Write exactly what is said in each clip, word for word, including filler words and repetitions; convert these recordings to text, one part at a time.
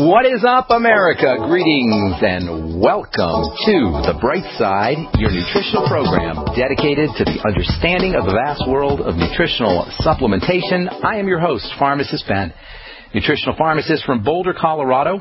What is up, America? Greetings and welcome to The Bright Side, your nutritional program dedicated to the understanding of the vast world of nutritional supplementation. I am your host, Pharmacist Ben, nutritional pharmacist from Boulder, Colorado.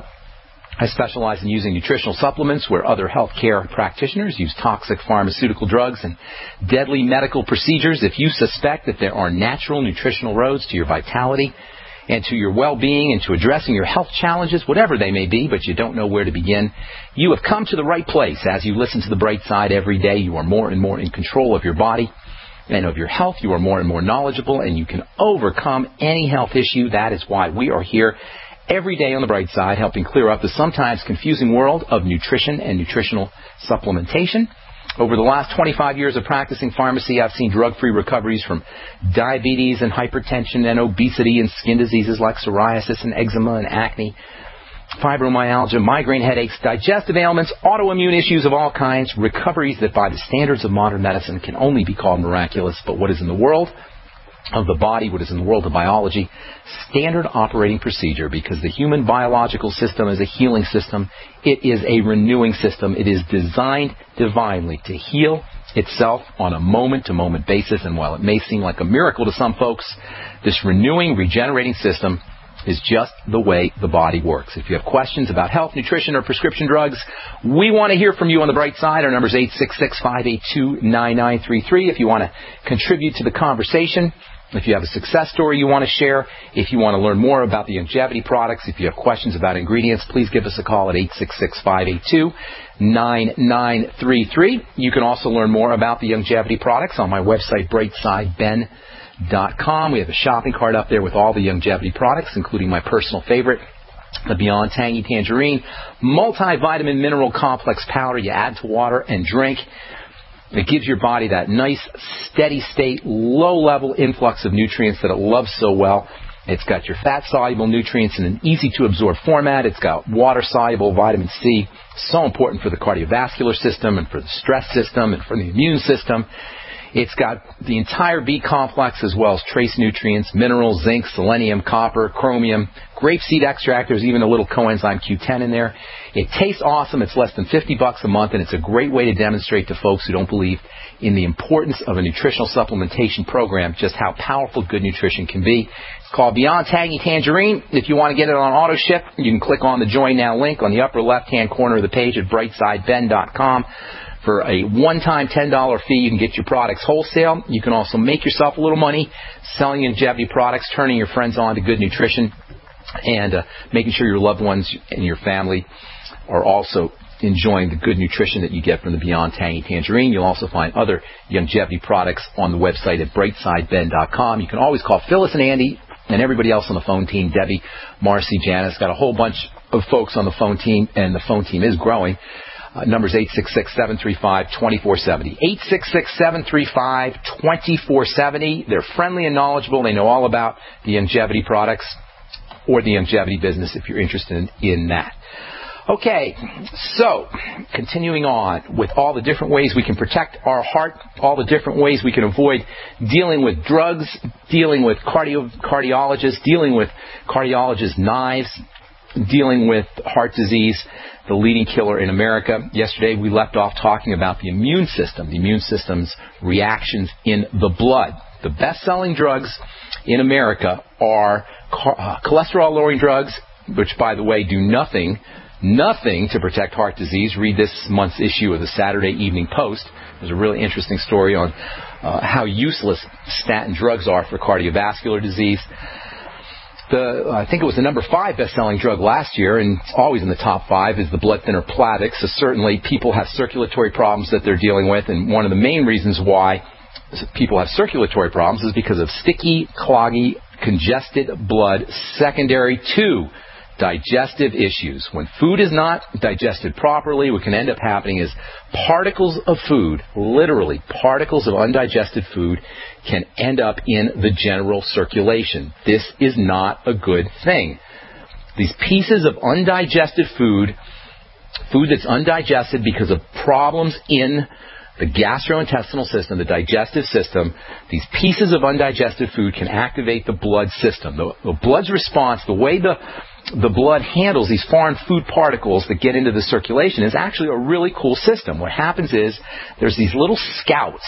I specialize in using nutritional supplements where other healthcare practitioners use toxic pharmaceutical drugs and deadly medical procedures. If you suspect that there are natural nutritional roads to your vitality and to your well-being and to addressing your health challenges, whatever they may be, but you don't know where to begin, you have come to the right place. As you listen to The Bright Side every day, you are more and more in control of your body and of your health. You are more and more knowledgeable, and you can overcome any health issue. That is why we are here every day on The Bright Side, helping clear up the sometimes confusing world of nutrition and nutritional supplementation. Over the last twenty-five years of practicing pharmacy, I've seen drug-free recoveries from diabetes and hypertension and obesity and skin diseases like psoriasis and eczema and acne, fibromyalgia, migraine headaches, digestive ailments, autoimmune issues of all kinds, recoveries that by the standards of modern medicine can only be called miraculous. But what is in the world of the body, what is in the world of biology, standard operating procedure, because the human biological system is a healing system. It is a renewing system. It is designed divinely to heal itself on a moment-to-moment basis. And while it may seem like a miracle to some folks, this renewing, regenerating system is just the way the body works. If you have questions about health, nutrition, or prescription drugs, we want to hear from you on The Bright Side. Our number is eight six six, five eight two, nine nine three three. If you want to contribute to the conversation, if you have a success story you want to share, if you want to learn more about the Youngevity products, if you have questions about ingredients, please give us a call at eight six six, five eight two, nine nine three three. You can also learn more about the Youngevity products on my website, bright side ben dot com. We have a shopping cart up there with all the Youngevity products, including my personal favorite, the Beyond Tangy Tangerine multivitamin mineral complex powder you add to water and drink. It gives your body that nice, steady state, low-level influx of nutrients that it loves so well. It's got your fat-soluble nutrients in an easy-to-absorb format. It's got water-soluble vitamin C, so important for the cardiovascular system and for the stress system and for the immune system. It's got the entire B complex as well as trace nutrients, minerals, zinc, selenium, copper, chromium, grapeseed extract. There's even a little coenzyme Q ten in there. It tastes awesome. It's less than fifty bucks a month, and it's a great way to demonstrate to folks who don't believe in the importance of a nutritional supplementation program just how powerful good nutrition can be. It's called Beyond Tangy Tangerine. If you want to get it on auto ship, you can click on the Join Now link on the upper left-hand corner of the page at bright side ben dot com. For a one-time ten dollars fee, you can get your products wholesale. You can also make yourself a little money selling Youngevity products, turning your friends on to good nutrition, and uh, making sure your loved ones and your family are also enjoying the good nutrition that you get from the Beyond Tangy Tangerine. You'll also find other Youngevity products on the website at bright side ben dot com. You can always call Phyllis and Andy and everybody else on the phone team, Debbie, Marcy, Janice. Got a whole bunch of folks on the phone team, and the phone team is growing. Uh, number's eight six six, seven three five, two four seven zero. eight six six, seven three five, two four seven zero. They're friendly and knowledgeable. They know all about the Youngevity products or the Youngevity business if you're interested in, in that. Okay, so continuing on with all the different ways we can protect our heart, all the different ways we can avoid dealing with drugs, dealing with cardio, cardiologists, dealing with cardiologists' knives, dealing with heart disease, the leading killer in America. Yesterday we left off talking about the immune system, the immune system's reactions in the blood. The best-selling drugs in America are uh, cholesterol-lowering drugs, which, by the way, do nothing, nothing to protect heart disease. Read this month's issue of the Saturday Evening Post. There's a really interesting story on uh, how useless statin drugs are for cardiovascular disease. The, I think it was the number five best-selling drug last year, and it's always in the top five, is the blood thinner Plavix. So certainly people have circulatory problems that they're dealing with, and one of the main reasons why people have circulatory problems is because of sticky, cloggy, congested blood secondary to digestive issues. When food is not digested properly, what can end up happening is particles of food, literally particles of undigested food, can end up in the general circulation. This is not a good thing. These pieces of undigested food, food that's undigested because of problems in the gastrointestinal system, the digestive system, these pieces of undigested food can activate the blood system. The, the blood's response, the way the the blood handles these foreign food particles that get into the circulation is actually a really cool system. What happens is there's these little scouts,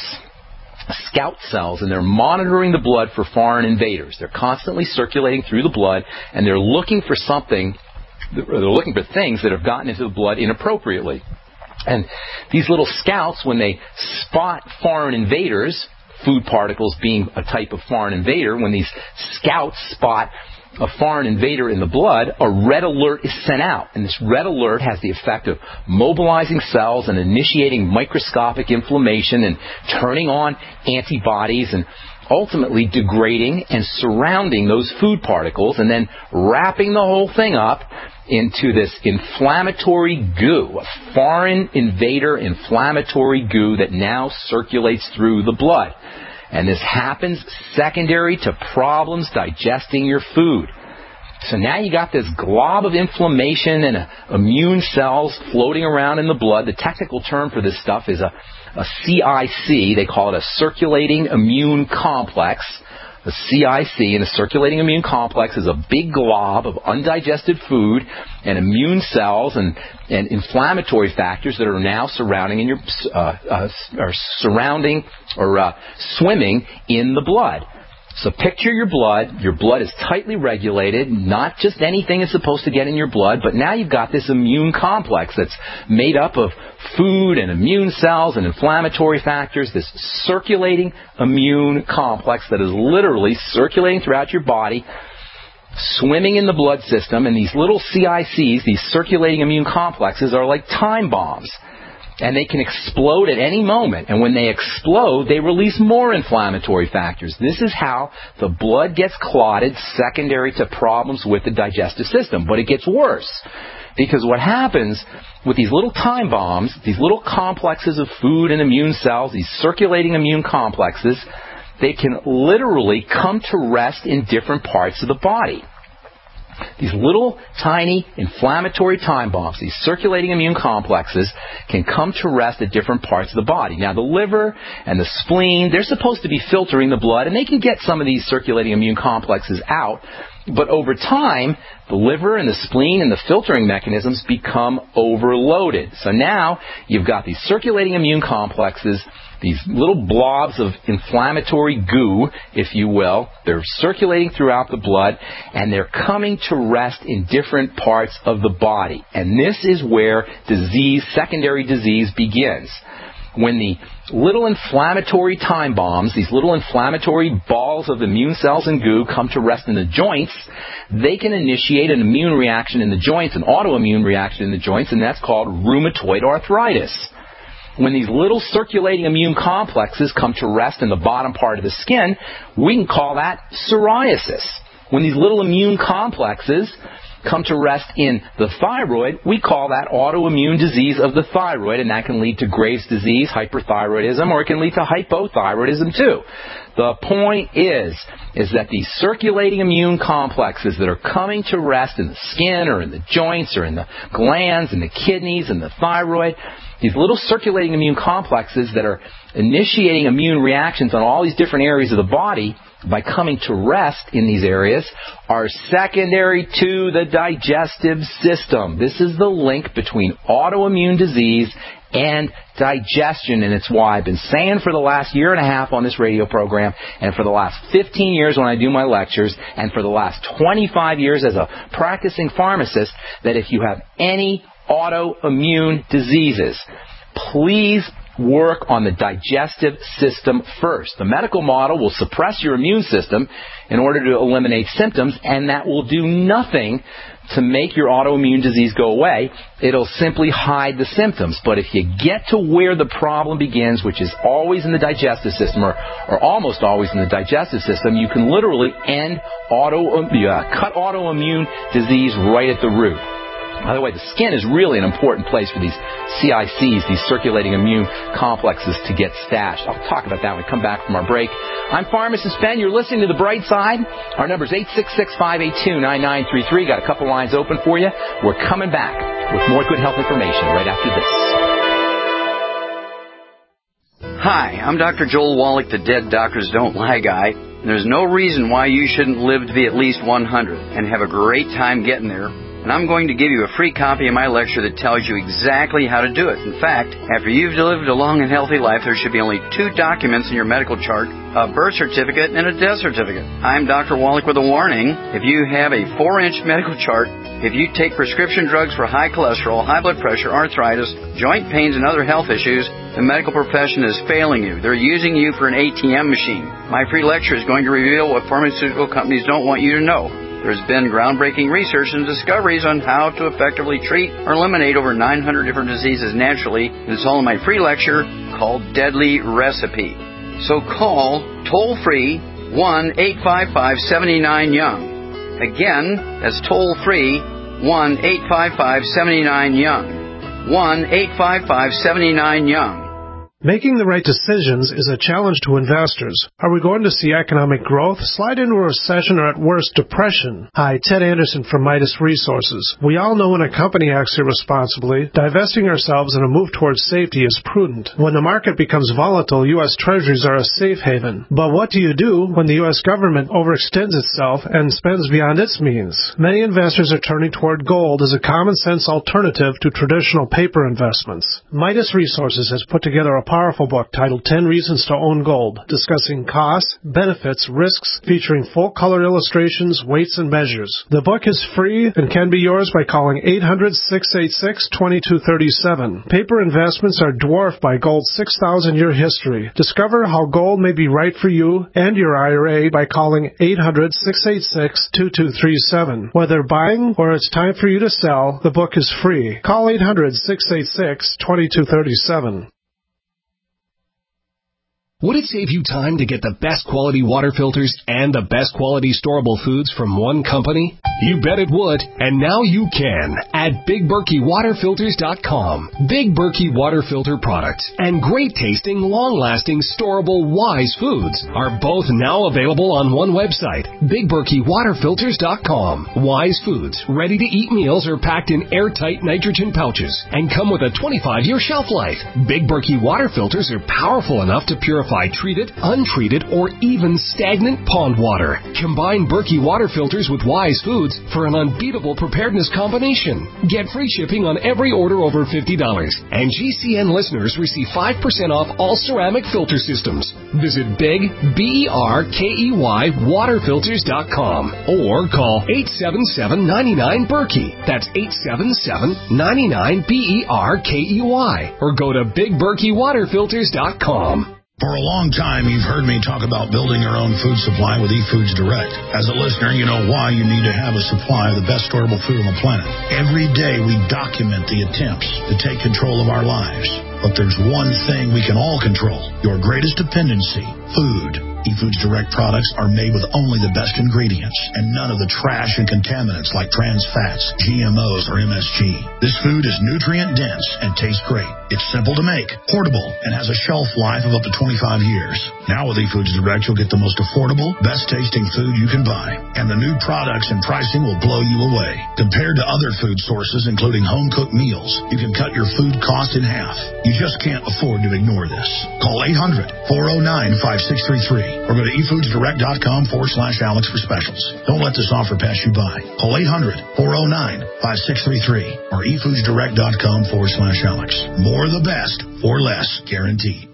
scout cells, and they're monitoring the blood for foreign invaders. They're constantly circulating through the blood, and they're looking for something, they're looking for things that have gotten into the blood inappropriately. And these little scouts, when they spot foreign invaders, food particles being a type of foreign invader, when these scouts spot a foreign invader in the blood, a red alert is sent out. And this red alert has the effect of mobilizing cells and initiating microscopic inflammation and turning on antibodies and ultimately degrading and surrounding those food particles and then wrapping the whole thing up into this inflammatory goo, a foreign invader inflammatory goo that now circulates through the blood. And this happens secondary to problems digesting your food. So now you got this glob of inflammation and uh, immune cells floating around in the blood. The technical term for this stuff is a, a C I C. They call it a circulating immune complex. A C I C, and a circulating immune complex, is a big glob of undigested food and immune cells and, and inflammatory factors that are now surrounding in your uh, uh, are surrounding or uh, swimming in the blood. So picture your blood. Your blood is tightly regulated. Not just anything is supposed to get in your blood, but now you've got this immune complex that's made up of food and immune cells and inflammatory factors, this circulating immune complex that is literally circulating throughout your body, swimming in the blood system. And these little C I Cs, these circulating immune complexes, are like time bombs. And they can explode at any moment. And when they explode, they release more inflammatory factors. This is how the blood gets clotted secondary to problems with the digestive system. But it gets worse. Because what happens with these little time bombs, these little complexes of food and immune cells, these circulating immune complexes, they can literally come to rest in different parts of the body. These little tiny inflammatory time bombs, these circulating immune complexes, can come to rest at different parts of the body. Now, the liver and the spleen, they're supposed to be filtering the blood, and they can get some of these circulating immune complexes out. But over time, the liver and the spleen and the filtering mechanisms become overloaded. So now you've got these circulating immune complexes, these little blobs of inflammatory goo, if you will. They're circulating throughout the blood, and they're coming to rest in different parts of the body. And this is where disease, secondary disease, begins. When the little inflammatory time bombs, these little inflammatory balls of immune cells and goo, come to rest in the joints, they can initiate an immune reaction in the joints, an autoimmune reaction in the joints, and that's called rheumatoid arthritis. When these little circulating immune complexes come to rest in the bottom part of the skin, we can call that psoriasis. When these little immune complexes come to rest in the thyroid, we call that autoimmune disease of the thyroid, and that can lead to Graves' disease, hyperthyroidism, or it can lead to hypothyroidism too. The point is, is that these circulating immune complexes that are coming to rest in the skin or in the joints or in the glands and the kidneys and the thyroid, these little circulating immune complexes that are initiating immune reactions on all these different areas of the body by coming to rest in these areas are secondary to the digestive system. This is the link between autoimmune disease and digestion, and it's why I've been saying for the last year and a half on this radio program, and for the last fifteen years when I do my lectures, and for the last twenty-five years as a practicing pharmacist, that if you have any autoimmune diseases, please work on the digestive system first. The medical model will suppress your immune system in order to eliminate symptoms, and that will do nothing to make your autoimmune disease go away. It'll simply hide the symptoms. But if you get to where the problem begins, which is always in the digestive system, or, or almost always in the digestive system, you can literally end auto, uh, cut autoimmune disease right at the root. By the way, the skin is really an important place for these C I Cs, these circulating immune complexes, to get stashed. I'll talk about that when we come back from our break. I'm Pharmacist Ben. You're listening to The Bright Side. Our number is eight six six, five eight two, nine nine three three. Got a couple lines open for you. We're coming back with more good health information right after this. Hi, I'm Doctor Joel Wallach, the Dead Doctors Don't Lie guy. There's no reason why you shouldn't live to be at least one hundred and have a great time getting there. And I'm going to give you a free copy of my lecture that tells you exactly how to do it. In fact, after you've lived a long and healthy life, there should be only two documents in your medical chart, a birth certificate and a death certificate. I'm Doctor Wallach with a warning. If you have a four-inch medical chart, if you take prescription drugs for high cholesterol, high blood pressure, arthritis, joint pains, and other health issues, the medical profession is failing you. They're using you for an A T M machine. My free lecture is going to reveal what pharmaceutical companies don't want you to know. There's been groundbreaking research and discoveries on how to effectively treat or eliminate over nine hundred different diseases naturally. And it's all in my free lecture called Deadly Recipe. So call toll-free one eight five five, seven nine, young. Again, that's toll-free one eight five five, seven nine, young. one eight five five, seven nine, young. Making the right decisions is a challenge to investors. Are we going to see economic growth, slide into a recession, or at worst, depression? Hi, Ted Anderson from Midas Resources. We all know when a company acts irresponsibly, divesting ourselves in a move towards safety is prudent. When the market becomes volatile, U S Treasuries are a safe haven. But what do you do when the U S government overextends itself and spends beyond its means? Many investors are turning toward gold as a common-sense alternative to traditional paper investments. Midas Resources has put together a powerful book titled ten Reasons to Own Gold, discussing costs, benefits, risks, featuring full-color illustrations, weights, and measures. The book is free and can be yours by calling eight hundred, six eight six, two two three seven. Paper investments are dwarfed by gold's six thousand year history. Discover how gold may be right for you and your I R A by calling eight hundred, six eight six, two two three seven. Whether buying or it's time for you to sell, the book is free. Call eight hundred, six eight six, two two three seven. Would it save you time to get the best quality water filters and the best quality storable foods from one company? You bet it would, and now you can at Big Berkey Water Filters dot com. Big Berkey Water Filter products and great-tasting, long-lasting, storable Wise foods are both now available on one website, Big Berkey Water Filters dot com. Wise foods, ready-to-eat meals are packed in airtight nitrogen pouches and come with a twenty-five year shelf life. Big Berkey Water Filters are powerful enough to purify treated, untreated, or even stagnant pond water. Combine Berkey Water Filters with Wise Foods for an unbeatable preparedness combination. Get free shipping on every order over fifty dollars. And G C N listeners receive five percent off all ceramic filter systems. Visit Big, B E R K E Y, Water Filters dot com or call eight seven seven, nine nine, Berkey. That's eight seven seven, nine nine, B E R K E Y. Or go to Big Berkey Water Filters dot com. For a long time, you've heard me talk about building your own food supply with eFoods Direct. As a listener, you know why you need to have a supply of the best storable food on the planet. Every day, we document the attempts to take control of our lives. But there's one thing we can all control, your greatest dependency, food. eFoods Direct products are made with only the best ingredients and none of the trash and contaminants like trans fats, G M Os, or M S G. This food is nutrient dense and tastes great. It's simple to make, portable, and has a shelf life of up to twenty-five years. Now with eFoods Direct, you'll get the most affordable, best-tasting food you can buy. And the new products and pricing will blow you away. Compared to other food sources, including home-cooked meals, you can cut your food cost in half. You just can't afford to ignore this. Call eight hundred, four oh nine, five six three three or go to eFoods Direct dot com forward slash Alex for specials. Don't let this offer pass you by. Call eight hundred, four oh nine, five six three three or eFoods Direct dot com forward slash Alex. More of the best for less, guaranteed.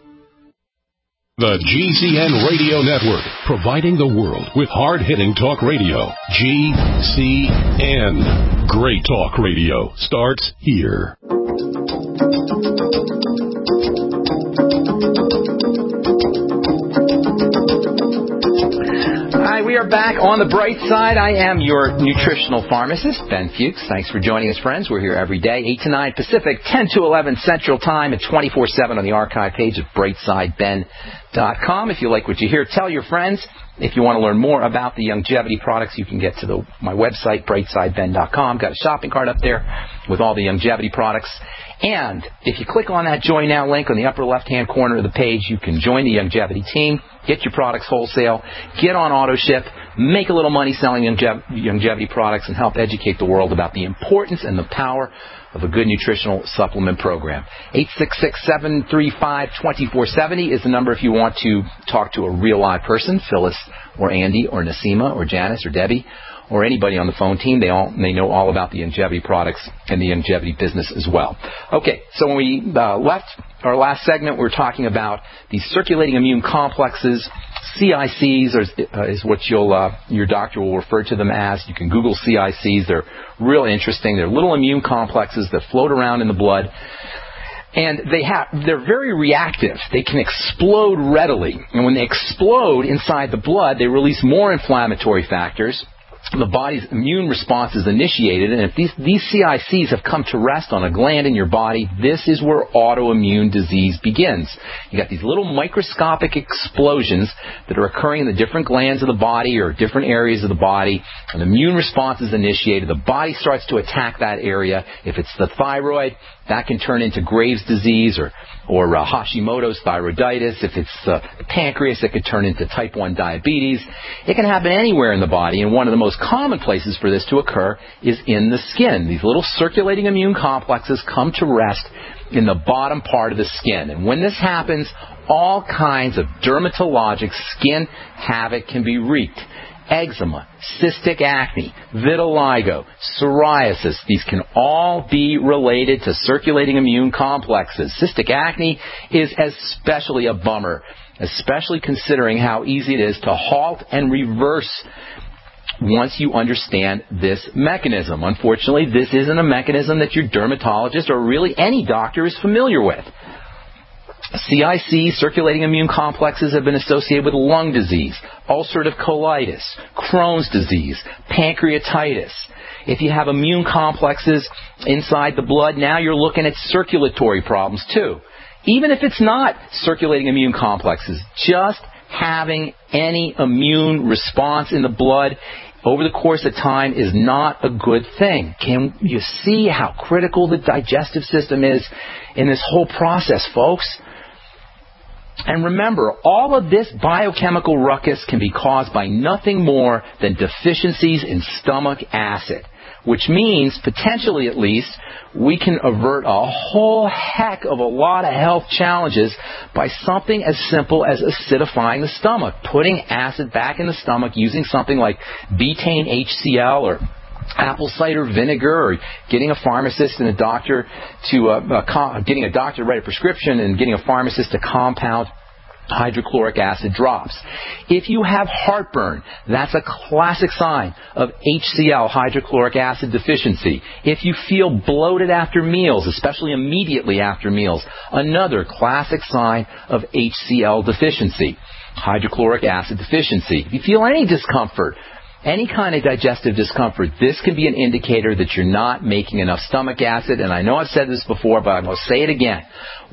The G C N Radio Network, providing the world with hard-hitting talk radio. G C N. Great talk radio starts here. Hi, we are back on the bright side. I am your nutritional pharmacist, Ben Fuchs. Thanks for joining us, friends. We're here every day, eight to nine Pacific, ten to eleven Central Time, and twenty-four seven on the archive page at brightside ben dot com. If you like what you hear, tell your friends. If you want to learn more about the longevity products, you can get to the, my website, brightside ben dot com. Got a shopping cart up there with all the longevity products. And if you click on that Join Now link on the upper left-hand corner of the page, you can join the longevity team, get your products wholesale, get on auto ship. make a little money selling longev- longevity products, and help educate the world about the importance and the power of a good nutritional supplement program. eight six six, seven three five, two four seven zero is the number if you want to talk to a real live person, Phyllis or Andy or Nasima or Janice or Debbie or anybody on the phone team. They all they know all about the longevity products and the longevity business as well. Okay, so when we uh, left our last segment, we were talking about the circulating immune complexes. C I Cs is, uh, is what you'll uh, your doctor will refer to them as. You can Google C I Cs. They're real interesting. They're little immune complexes that float around in the blood. And they have, they're very reactive. They can explode readily. And when they explode inside the blood, they release more inflammatory factors. The body's immune response is initiated, and if these, these C I Cs have come to rest on a gland in your body, this is where autoimmune disease begins. You got these little microscopic explosions that are occurring in the different glands of the body or different areas of the body. An immune response is initiated. The body starts to attack that area. If it's the thyroid, that can turn into Graves' disease or or uh, Hashimoto's thyroiditis. If it's uh, the pancreas, it could turn into type one diabetes. It can happen anywhere in the body, and one of the most common places for this to occur is in the skin. These little circulating immune complexes come to rest in the bottom part of the skin. And when this happens, all kinds of dermatologic skin havoc can be wreaked. Eczema, cystic acne, vitiligo, psoriasis, these can all be related to circulating immune complexes. Cystic acne is especially a bummer, especially considering how easy it is to halt and reverse once you understand this mechanism. Unfortunately, this isn't a mechanism that your dermatologist or really any doctor is familiar with. C I C, circulating immune complexes, have been associated with lung disease, ulcerative colitis, Crohn's disease, pancreatitis. If you have immune complexes inside the blood, now you're looking at circulatory problems too. Even if it's not circulating immune complexes, just having any immune response in the blood over the course of time is not a good thing. Can you see how critical the digestive system is in this whole process, folks? And remember, all of this biochemical ruckus can be caused by nothing more than deficiencies in stomach acid, which means, potentially at least, we can avert a whole heck of a lot of health challenges by something as simple as acidifying the stomach, putting acid back in the stomach using something like betaine H C L or apple cider vinegar, or getting a pharmacist and a doctor to uh, uh, com- getting a doctor to write a prescription and getting a pharmacist to compound hydrochloric acid drops. If you have heartburn, that's a classic sign of H C L, hydrochloric acid deficiency. If you feel bloated after meals, especially immediately after meals, another classic sign of H C L deficiency, hydrochloric acid deficiency. If you feel any discomfort, any kind of digestive discomfort, this can be an indicator that you're not making enough stomach acid. And I know I've said this before, but I'm going to say it again.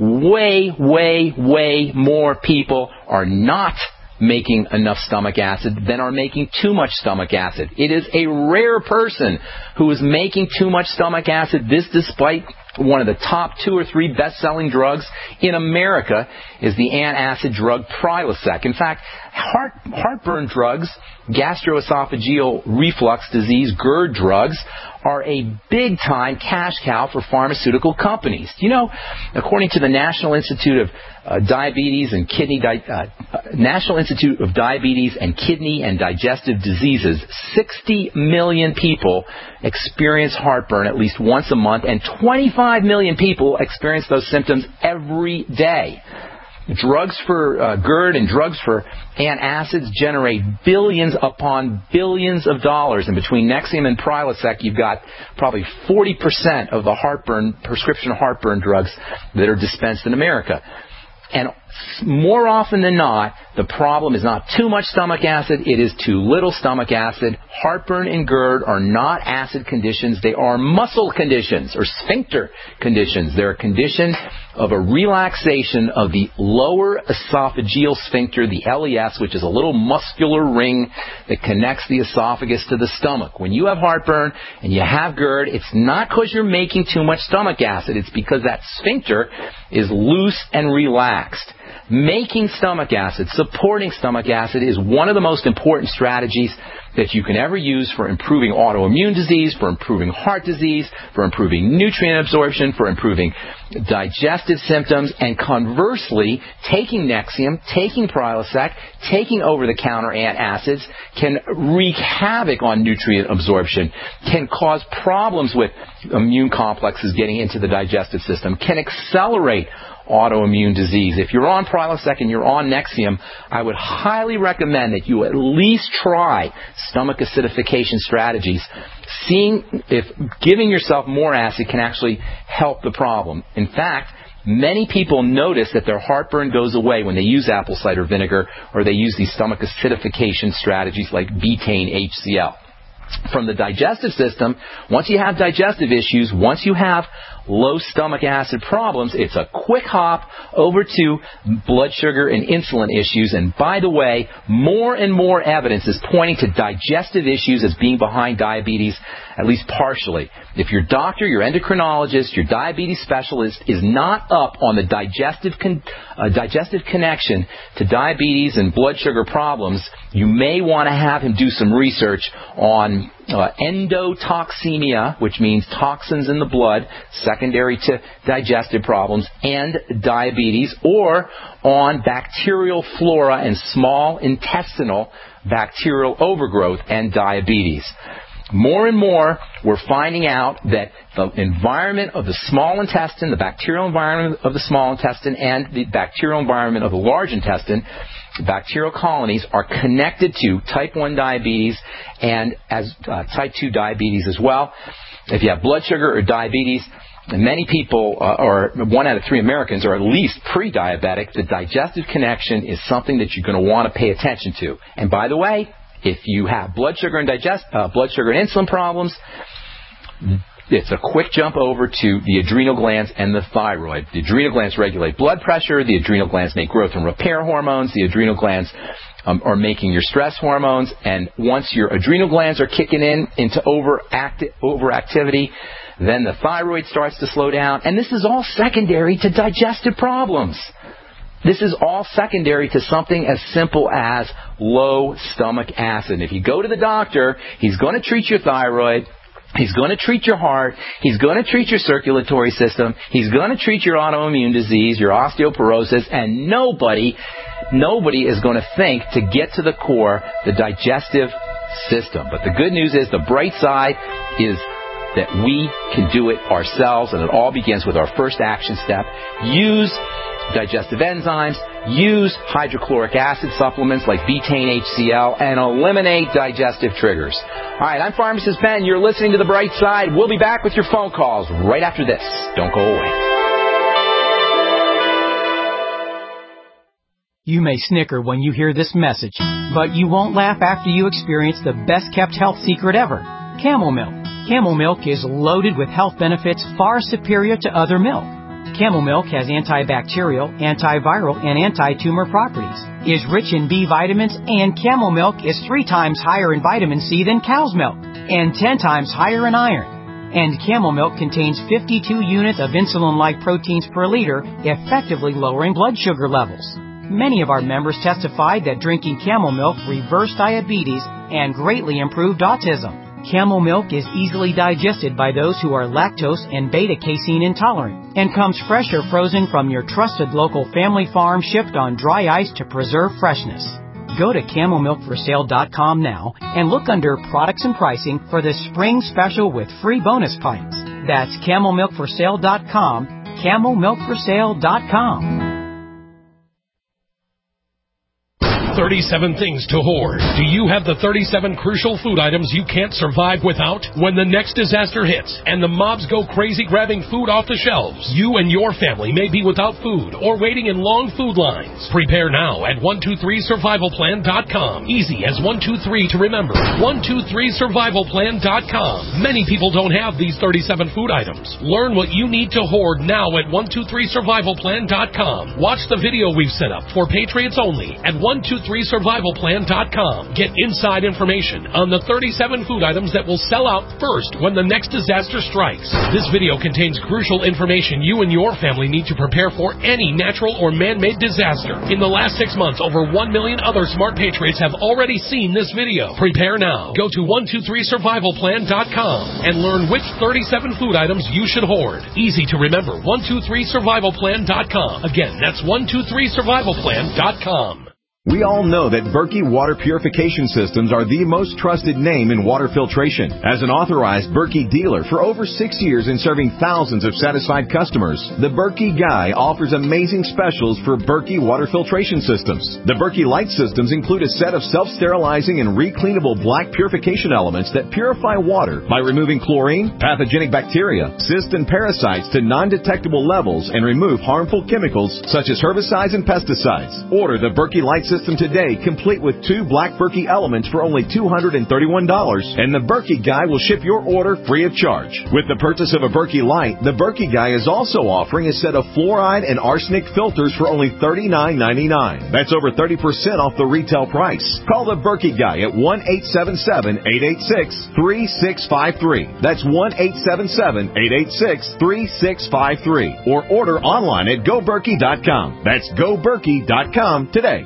Way, way, way more people are not making enough stomach acid than are making too much stomach acid. It is a rare person who is making too much stomach acid, this despite one of the top two or three best-selling drugs in America is the antacid drug Prilosec. In fact, heart, heartburn drugs, gastroesophageal reflux disease, GERD drugs, are a big-time cash cow for pharmaceutical companies. You know, according to the National Institute of uh, Diabetes and Kidney Di- uh, National Institute of Diabetes and Kidney and Digestive Diseases, sixty million people experience heartburn at least once a month, and twenty-five million people experience those symptoms every day. Drugs for uh, GERD and drugs for antacids generate billions upon billions of dollars. And between Nexium and Prilosec, you've got probably forty percent of the heartburn, prescription heartburn drugs that are dispensed in America. And more often than not, the problem is not too much stomach acid, it is too little stomach acid. Heartburn and GERD are not acid conditions, they are muscle conditions or sphincter conditions. They're a condition of a relaxation of the lower esophageal sphincter, the L E S, which is a little muscular ring that connects the esophagus to the stomach. When you have heartburn and you have GERD, it's not because you're making too much stomach acid, it's because that sphincter is loose and relaxed. making stomach acid, supporting stomach acid is one of the most important strategies that you can ever use for improving autoimmune disease, for improving heart disease, for improving nutrient absorption, for improving digestive symptoms, and conversely, taking Nexium, taking Prilosec, taking over-the-counter antacids can wreak havoc on nutrient absorption, can cause problems with immune complexes getting into the digestive system, can accelerate autoimmune disease. If you're on Prilosec and you're on Nexium, I would highly recommend that you at least try stomach acidification strategies, seeing if giving yourself more acid can actually help the problem. In fact, many people notice that their heartburn goes away when they use apple cider vinegar or they use these stomach acidification strategies like betaine H C L. From the digestive system, once you have digestive issues, once you have low stomach acid problems, it's a quick hop over to blood sugar and insulin issues. And by the way, more and more evidence is pointing to digestive issues as being behind diabetes, at least partially. If your doctor, your endocrinologist, your diabetes specialist is not up on the digestive con- uh, digestive connection to diabetes and blood sugar problems, you may want to have him do some research on uh, endotoxemia, which means toxins in the blood, secondary to digestive problems, and diabetes, or on bacterial flora and small intestinal bacterial overgrowth and diabetes. More and more, we're finding out that the environment of the small intestine, the bacterial environment of the small intestine, and the bacterial environment of the large intestine, bacterial colonies, are connected to type one diabetes and as uh, type two diabetes as well. If you have blood sugar or diabetes, and many people, uh, or one out of three Americans, are at least pre-diabetic, the digestive connection is something that you're going to want to pay attention to. And by the way, if you have blood sugar and digest, uh, blood sugar and insulin problems, it's a quick jump over to the adrenal glands and the thyroid. The adrenal glands regulate blood pressure. The adrenal glands make growth and repair hormones. The adrenal glands um, are making your stress hormones. And once your adrenal glands are kicking in into overact- overactivity, then the thyroid starts to slow down. And this is all secondary to digestive problems. This is all secondary to something as simple as low stomach acid. And if you go to the doctor, he's going to treat your thyroid. He's going to treat your heart. He's going to treat your circulatory system. He's going to treat your autoimmune disease, your osteoporosis, and nobody, nobody is going to think to get to the core, the digestive system. But the good news is, the bright side is that we can do it ourselves, and it all begins with our first action step. Use digestive enzymes, use hydrochloric acid supplements like betaine H C L, and eliminate digestive triggers. All right, I'm Pharmacist Ben. You're listening to The Bright Side. We'll be back with your phone calls right after this. Don't go away. You may snicker when you hear this message, but you won't laugh after you experience the best-kept health secret ever, Camel Milk. Camel Milk is loaded with health benefits far superior to other milk. Camel Milk has antibacterial, antiviral, and anti-tumor properties, is rich in B vitamins, and Camel Milk is three times higher in vitamin C than cow's milk, and ten times higher in iron. And Camel Milk contains fifty-two units of insulin-like proteins per liter, effectively lowering blood sugar levels. Many of our members testified that drinking Camel Milk reversed diabetes and greatly improved autism. Camel Milk is easily digested by those who are lactose and beta-casein intolerant and comes fresh or frozen from your trusted local family farm, shipped on dry ice to preserve freshness. Go to camel milk for sale dot com now and look under products and pricing for the spring special with free bonus pints. That's camel milk for sale dot com, camel milk for sale dot com. thirty-seven things to hoard. Do you have the thirty-seven crucial food items you can't survive without? When the next disaster hits and the mobs go crazy grabbing food off the shelves, you and your family may be without food or waiting in long food lines. Prepare now at one two three survival plan dot com. Easy as one two three to remember. one two three survival plan dot com. Many people don't have these thirty-seven food items. Learn what you need to hoard now at one two three survival plan dot com. Watch the video we've set up for Patriots only at one two three three survival plan dot com. Get inside information on the thirty-seven food items that will sell out first when the next disaster strikes. This video contains crucial information you and your family need to prepare for any natural or man-made disaster. In the last six months, over one million other smart patriots have already seen this video. Prepare now. Go to one two three survival plan dot com and learn which thirty-seven food items you should hoard. Easy to remember, one two three survival plan dot com. Again, that's one two three survival plan dot com. We all know that Berkey Water Purification Systems are the most trusted name in water filtration. As an authorized Berkey dealer for over six years and serving thousands of satisfied customers, the Berkey Guy offers amazing specials for Berkey Water Filtration Systems. The Berkey Light Systems include a set of self-sterilizing and recleanable black purification elements that purify water by removing chlorine, pathogenic bacteria, cysts, and parasites to non-detectable levels and remove harmful chemicals such as herbicides and pesticides. Order the Berkey Light System today, complete with two black Berkey elements for only two hundred thirty-one dollars, and the Berkey Guy will ship your order free of charge. With the purchase of a Berkey Light, the Berkey Guy is also offering a set of fluoride and arsenic filters for only thirty-nine ninety-nine. That's over thirty percent off the retail price. Call the Berkey Guy at one eight seven seven, eight eight six, three six five three. That's one eight seven seven, eight eight six, three six five three. Or order online at go berkey dot com. That's go berkey dot com today.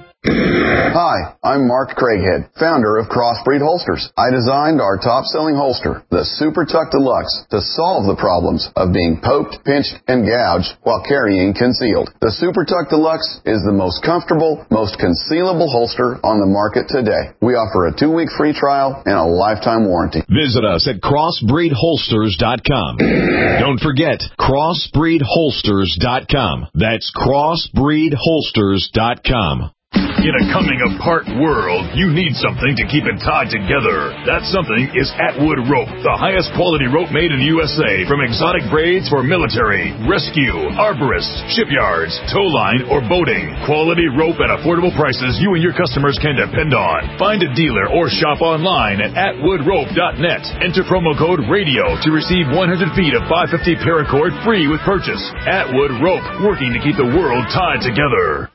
Hi, I'm Mark Craighead, founder of Crossbreed Holsters. I designed our top-selling holster, the Super Tuck Deluxe, to solve the problems of being poked, pinched, and gouged while carrying concealed. The Super Tuck Deluxe is the most comfortable, most concealable holster on the market today. We offer a two-week free trial and a lifetime warranty. Visit us at crossbreed holsters dot com. Don't forget, crossbreed holsters dot com. That's crossbreed holsters dot com. In a coming-apart world, you need something to keep it tied together. That something is Atwood Rope, the highest quality rope made in the U S A, from exotic braids for military, rescue, arborists, shipyards, tow line, or boating. Quality rope at affordable prices you and your customers can depend on. Find a dealer or shop online at atwood rope dot net. Enter promo code RADIO to receive one hundred feet of five fifty paracord free with purchase. Atwood Rope, working to keep the world tied together.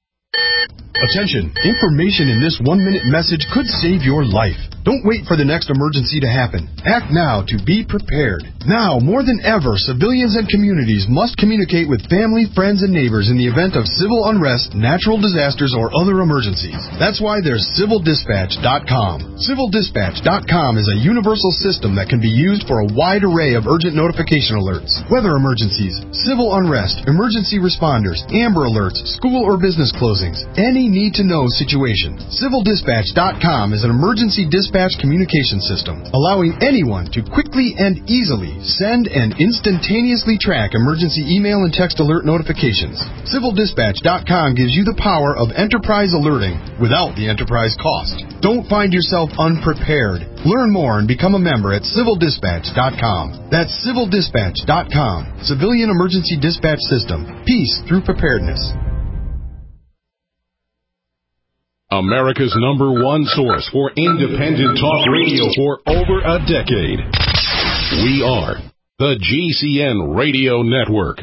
Attention! Information in this one-minute message could save your life. Don't wait for the next emergency to happen. Act now to be prepared. Now, more than ever, civilians and communities must communicate with family, friends, and neighbors in the event of civil unrest, natural disasters, or other emergencies. That's why there's civil dispatch dot com. civil dispatch dot com is a universal system that can be used for a wide array of urgent notification alerts. Weather emergencies, civil unrest, emergency responders, Amber Alerts, school or business closings, any need-to-know situation. civil dispatch dot com is an emergency dispatch communication system, allowing anyone to quickly and easily send and instantaneously track emergency email and text alert notifications. civil dispatch dot com gives you the power of enterprise alerting without the enterprise cost. Don't find yourself unprepared. Learn more and become a member at civil dispatch dot com. That's civil dispatch dot com. Civilian Emergency Dispatch System. Peace through preparedness. America's number one source for independent talk radio for over a decade. We are the G C N Radio Network.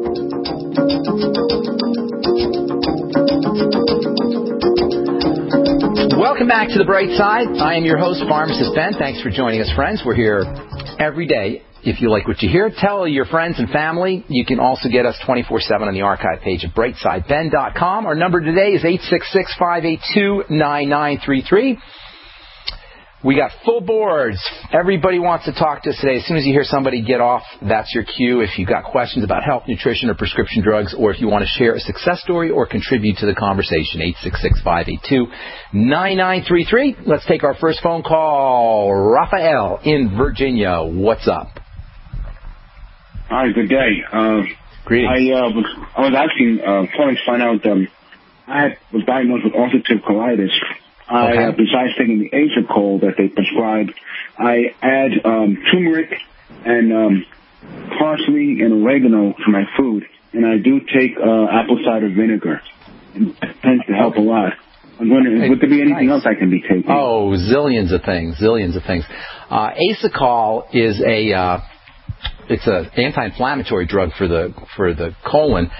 Welcome back to The Bright Side. I am your host, Pharmacist Ben. Thanks for joining us, friends. We're here every day. If you like what you hear, tell your friends and family. You can also get us twenty-four seven on the archive page at bright side ben dot com. Our number today is eight six six, five eight two, nine nine three three. We got full boards. Everybody wants to talk to us today. As soon as you hear somebody get off, that's your cue. If you've got questions about health, nutrition, or prescription drugs, or if you want to share a success story or contribute to the conversation, eight six six, five eight two, nine nine three three. Let's take our first phone call. Raphael in Virginia. What's up? Hi, good day. Uh, Greetings. I, uh, was, I was asking, uh, trying to find out, um, I had, was diagnosed with ulcerative colitis. I, okay. uh, besides taking the Asacol that they prescribed, I add um, turmeric and um, parsley and oregano to my food, and I do take uh, apple cider vinegar. It tends to help a lot. I'm wondering, would there be anything nice. else I can be taking? Oh, zillions of things, zillions of things. Uh, Asacol is a uh, it's an anti-inflammatory drug for the for the colon.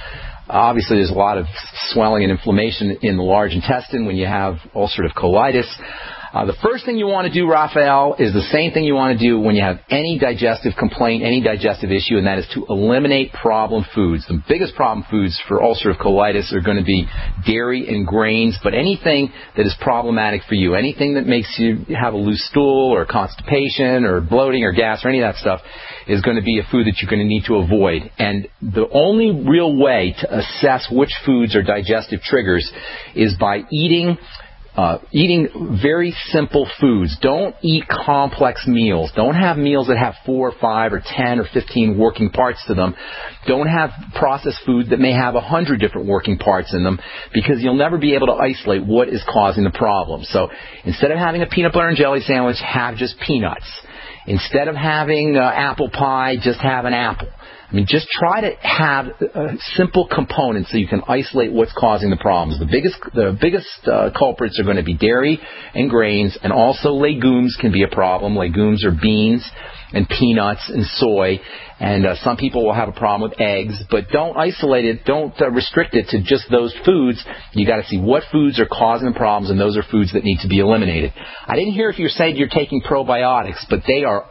Obviously, there's a lot of swelling and inflammation in the large intestine when you have ulcerative colitis. Uh, the first thing you want to do, Raphael, is the same thing you want to do when you have any digestive complaint, any digestive issue, and that is to eliminate problem foods. The biggest problem foods for ulcerative colitis are going to be dairy and grains, but anything that is problematic for you, anything that makes you have a loose stool or constipation or bloating or gas or any of that stuff is going to be a food that you're going to need to avoid. And the only real way to assess which foods are digestive triggers is by eating Uh, eating very simple foods. Don't eat complex meals. Don't have meals that have four, five, or ten, or fifteen working parts to them. Don't have processed food that may have a hundred different working parts in them, because you'll never be able to isolate what is causing the problem. So instead of having a peanut butter and jelly sandwich, have just peanuts. Instead of having uh, apple pie, just have an apple. I mean, just try to have uh, simple components so you can isolate what's causing the problems. The biggest, the biggest uh, culprits are going to be dairy and grains, and also legumes can be a problem. Legumes are beans and peanuts and soy, and uh, some people will have a problem with eggs. But don't isolate it. Don't uh, restrict it to just those foods. You got to see what foods are causing the problems, and those are foods that need to be eliminated. I didn't hear if you said you're taking probiotics, but they are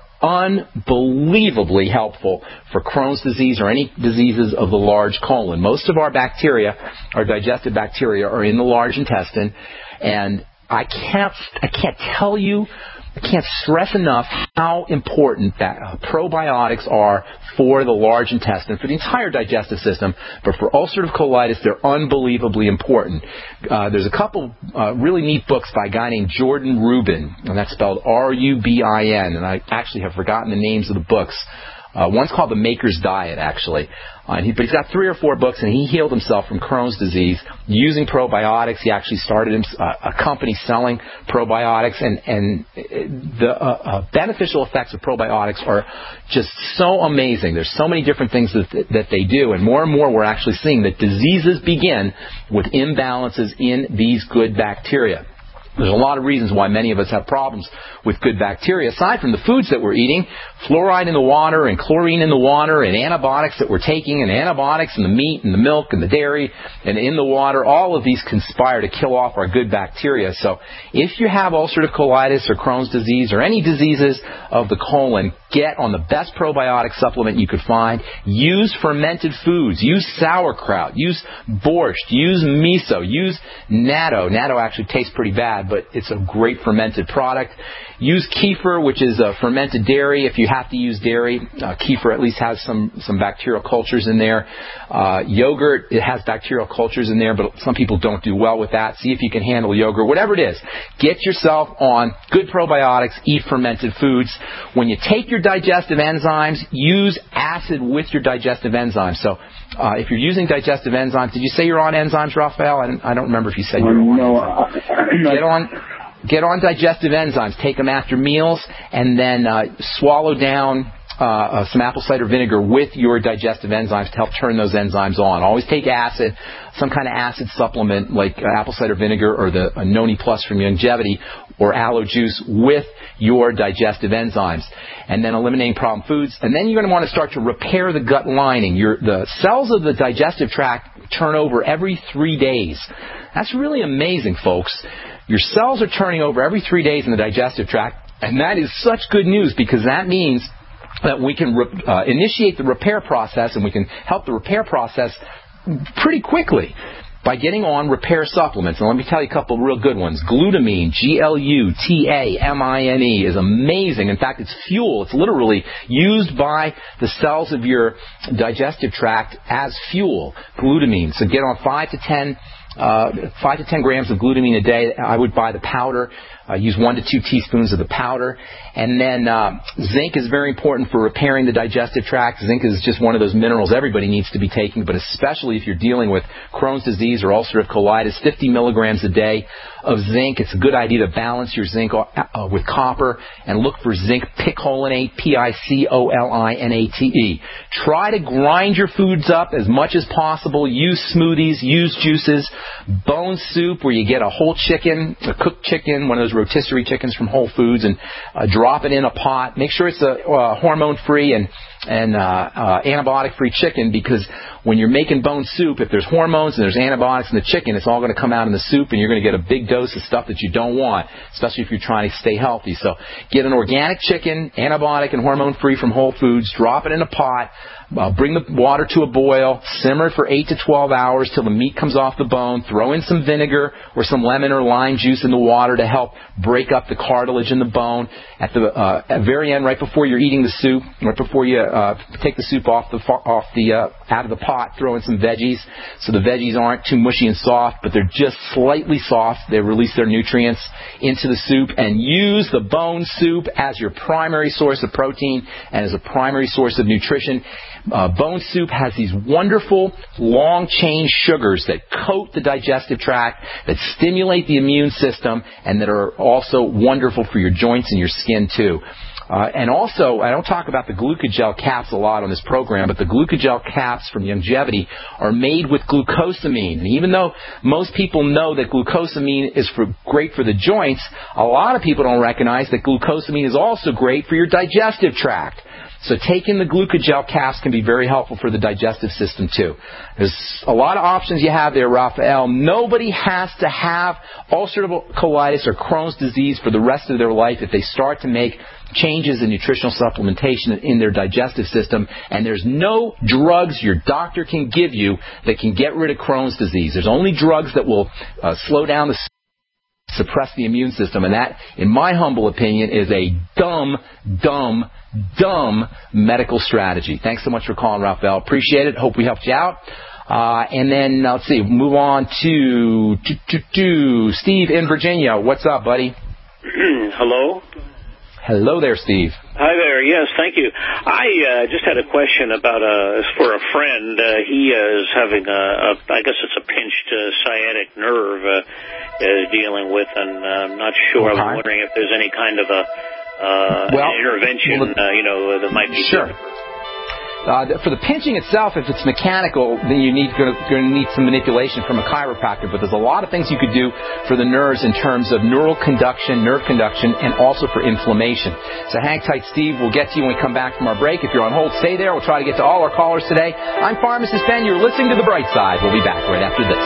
unbelievably helpful for Crohn's disease or any diseases of the large colon. Most of our bacteria, our digestive bacteria, are in the large intestine, and I can't, I can't tell you, I can't stress enough how important that uh, probiotics are for the large intestine, for the entire digestive system, but for ulcerative colitis, they're unbelievably important. Uh, there's a couple uh, really neat books by a guy named Jordan Rubin, and that's spelled R U B I N, and I actually have forgotten the names of the books. Uh, one's called The Maker's Diet, actually. Uh, and he, but he's got three or four books, and he healed himself from Crohn's disease using probiotics. He actually started him, uh, a company selling probiotics, and, and the uh, uh, beneficial effects of probiotics are just so amazing. There's so many different things that, that they do, and more and more we're actually seeing that diseases begin with imbalances in these good bacteria. There's a lot of reasons why many of us have problems with good bacteria. Aside from the foods that we're eating, fluoride in the water and chlorine in the water and antibiotics that we're taking and antibiotics in the meat and the milk and the dairy and in the water, all of these conspire to kill off our good bacteria. So if you have ulcerative colitis or Crohn's disease or any diseases of the colon, get on the best probiotic supplement you could find. Use fermented foods. Use sauerkraut. Use borscht. Use miso. Use natto. Natto actually tastes pretty bad, but it's a great fermented product. Use kefir, which is a fermented dairy. If you have to use dairy, uh, kefir at least has some, some bacterial cultures in there. Uh, yogurt, it has bacterial cultures in there, but some people don't do well with that. See if you can handle yogurt. Whatever it is, get yourself on good probiotics. Eat fermented foods. When you take your digestive enzymes, use acid with your digestive enzymes. So uh, if you're using digestive enzymes, did you say you're on enzymes, Raphael? I don't, I don't remember if you said you were on no, enzymes. Get on... Get on digestive enzymes. Take them after meals, and then uh, swallow down uh, uh, some apple cider vinegar with your digestive enzymes to help turn those enzymes on. Always take acid, some kind of acid supplement like uh, apple cider vinegar or the uh, Noni Plus from Youngevity or aloe juice with your digestive enzymes. And then eliminating problem foods. And then you're going to want to start to repair the gut lining. Your, the cells of the digestive tract turn over every three days. That's really amazing, folks. Your cells are turning over every three days in the digestive tract, and that is such good news because that means that we can re- uh, initiate the repair process, and we can help the repair process pretty quickly by getting on repair supplements. And let me tell you a couple of real good ones. Glutamine, G L U T A M I N E, is amazing. In fact, it's fuel. It's literally used by the cells of your digestive tract as fuel, glutamine. So get on five to ten Uh, five to ten grams of glutamine a day. I would buy the powder. Uh, use one to two teaspoons of the powder. And then uh, zinc is very important for repairing the digestive tract. Zinc is just one of those minerals everybody needs to be taking, but especially if you're dealing with Crohn's disease or ulcerative colitis, fifty milligrams a day of zinc. It's a good idea to balance your zinc uh, with copper and look for zinc picolinate, P I C O L I N A T E. Try to grind your foods up as much as possible. Use smoothies, use juices, bone soup where you get a whole chicken, a cooked chicken, one of those rotisserie chickens from Whole Foods, and uh, drop it in a pot. Make sure it's a, uh, hormone-free and and uh, uh, antibiotic-free chicken, because when you're making bone soup, if there's hormones and there's antibiotics in the chicken, it's all going to come out in the soup, and you're going to get a big dose of stuff that you don't want, especially if you're trying to stay healthy. So get an organic chicken, antibiotic and hormone-free from Whole Foods, drop it in a pot, Uh, bring the water to a boil, simmer it for eight to twelve hours till the meat comes off the bone. Throw in some vinegar or some lemon or lime juice in the water to help break up the cartilage in the bone. At the uh, at very end, right before you're eating the soup, right before you uh, take the soup off the off the uh, out of the pot, throw in some veggies so the veggies aren't too mushy and soft, but they're just slightly soft. They release their nutrients into the soup, and use the bone soup as your primary source of protein and as a primary source of nutrition. Uh, bone soup has these wonderful long-chain sugars that coat the digestive tract, that stimulate the immune system, and that are also wonderful for your joints and your skin too. Uh, and also, I don't talk about the Glucogel caps a lot on this program, but the Glucogel caps from Youngevity are made with glucosamine. And even though most people know that glucosamine is for, great for the joints, a lot of people don't recognize that glucosamine is also great for your digestive tract. So taking the Glucogel caps can be very helpful for the digestive system too. There's a lot of options you have there, Raphael. Nobody has to have ulcerative colitis or Crohn's disease for the rest of their life if they start to make changes in nutritional supplementation in their digestive system. And there's no drugs your doctor can give you that can get rid of Crohn's disease. There's only drugs that will uh, slow down the suppress the immune system, and that, in my humble opinion, is a dumb, dumb, dumb medical strategy. Thanks so much for calling, Raphael. Appreciate it. Hope we helped you out. Uh, and then, uh, let's see, move on to, to, to, to Steve in Virginia. What's up, buddy? Hello? Hello there, Steve. Hi there. Yes, thank you. I uh, just had a question about uh, for a friend. Uh, he uh, is having a, a, I guess it's a pinched uh, sciatic nerve uh, is dealing with, and uh, I'm not sure. Okay. I'm wondering if there's any kind of a uh, well, intervention, well, uh, you know, that might be sure. Uh, for the pinching itself, if it's mechanical, then you need going to need some manipulation from a chiropractor. But there's a lot of things you could do for the nerves in terms of neural conduction, nerve conduction, and also for inflammation. So hang tight, Steve. We'll get to you when we come back from our break. If you're on hold, stay there. We'll try to get to all our callers today. I'm Pharmacist Ben. You're listening to The Bright Side. We'll be back right after this.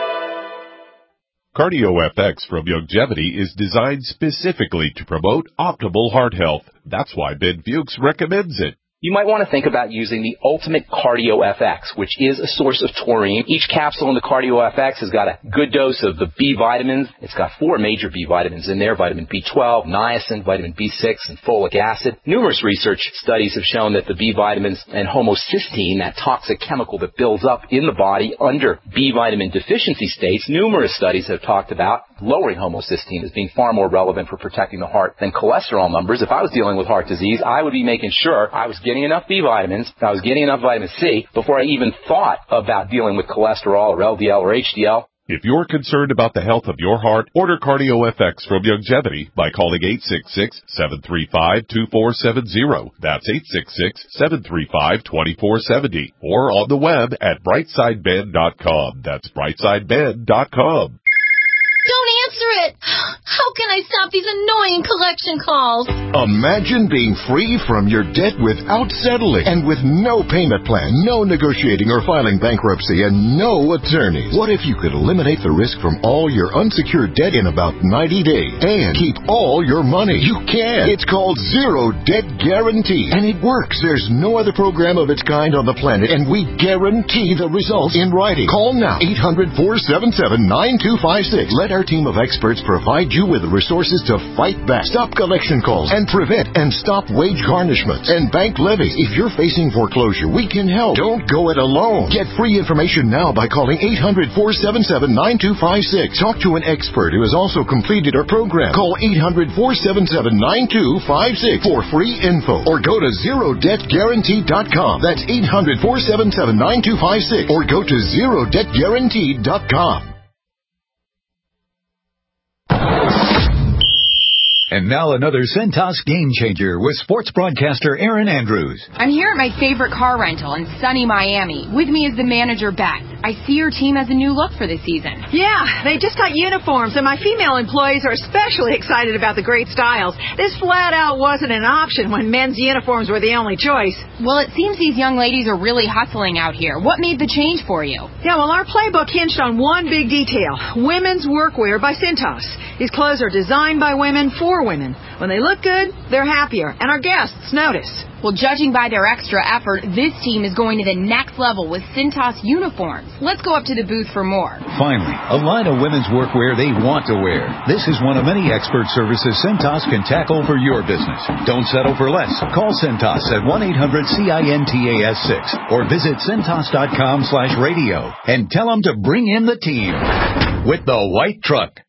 CardioFX from Youngevity is designed specifically to promote optimal heart health. That's why Ben Fuchs recommends it. You might want to think about using the Ultimate CardioFX, which is a source of taurine. Each capsule in the CardioFX has got a good dose of the B vitamins. It's got four major B vitamins in there: vitamin B twelve, niacin, vitamin B six, and folic acid. Numerous research studies have shown that the B vitamins and homocysteine, that toxic chemical that builds up in the body under B vitamin deficiency states, numerous studies have talked about lowering homocysteine as being far more relevant for protecting the heart than cholesterol numbers. If I was dealing with heart disease, I would be making sure I was getting enough B vitamins, I was getting enough vitamin C before I even thought about dealing with cholesterol or L D L or H D L. If you're concerned about the health of your heart, order CardioFX from Youngevity by calling eight six six, seven three five, two four seven zero. That's eight six six, seven three five, two four seven zero. Or on the web at brightside ben dot com. That's brightside ben dot com. Don't answer it! How can I stop these annoying collection calls? Imagine being free from your debt without settling and with no payment plan, no negotiating or filing bankruptcy, and no attorneys. What if you could eliminate the risk from all your unsecured debt in about ninety days and keep all your money? You can. It's called Zero Debt Guarantee, and it works. There's no other program of its kind on the planet, and we guarantee the results in writing. Call now, eight hundred, four seven seven, nine two five six. Let our team of experts provide you with the resources to fight back, stop collection calls, and prevent and stop wage garnishments and bank levies. If you're facing foreclosure, we can help. Don't go it alone. Get free information now by calling eight hundred, four seven seven, nine two five six. Talk to an expert who has also completed our program. Call eight hundred, four seven seven, nine two five six for free info, or go to zero debt guarantee dot com. That's eight hundred, four seven seven, nine two five six, or go to zero debt guarantee dot com. And now another Cintas game changer with sports broadcaster Erin Andrews. I'm here at my favorite car rental in sunny Miami. With me is the manager, Beth. I see your team has a new look for this season. Yeah, they just got uniforms, and my female employees are especially excited about the great styles. This flat out wasn't an option when men's uniforms were the only choice. Well, it seems these young ladies are really hustling out here. What made the change for you? Yeah, well, our playbook hinged on one big detail: women's workwear by Cintas. These clothes are designed by women for women. When they look good, they're happier, and our guests notice. Well, judging by their extra effort, this team is going to the next level with Cintas uniforms. Let's go up to the booth for more. Finally, a line of women's workwear they want to wear. This is one of many expert services Cintas can tackle for your business. Don't settle for less. Call Cintas at one eight hundred C I N T A S six or visit Cintas.com slash radio and tell them to bring in the team with the white truck.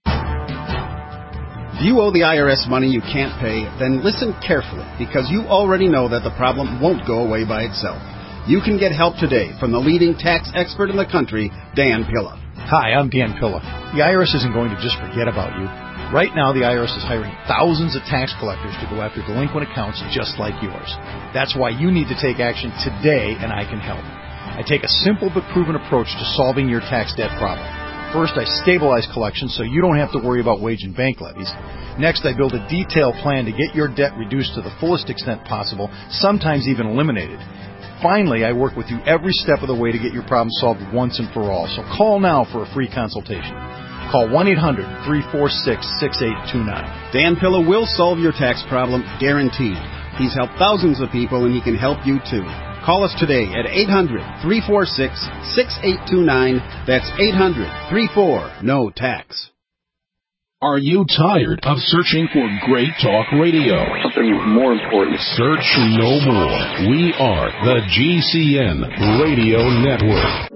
If you owe the I R S money you can't pay, then listen carefully, because you already know that the problem won't go away by itself. You can get help today from the leading tax expert in the country, Dan Pilla. Hi, I'm Dan Pilla. The I R S isn't going to just forget about you. Right now, the I R S is hiring thousands of tax collectors to go after delinquent accounts just like yours. That's why you need to take action today, and I can help. I take a simple but proven approach to solving your tax debt problem. First, I stabilize collections so you don't have to worry about wage and bank levies. Next, I build a detailed plan to get your debt reduced to the fullest extent possible, sometimes even eliminated. Finally, I work with you every step of the way to get your problem solved once and for all. So call now for a free consultation. Call one eight hundred, three four six, six eight two nine. Dan Pilla will solve your tax problem, guaranteed. He's helped thousands of people, and he can help you too. Call us today at eight hundred, three four six, six eight two nine. That's eight hundred, three four, N O tax. Are you tired of searching for great talk radio? Something more important. Search no more. We are the G C N Radio Network.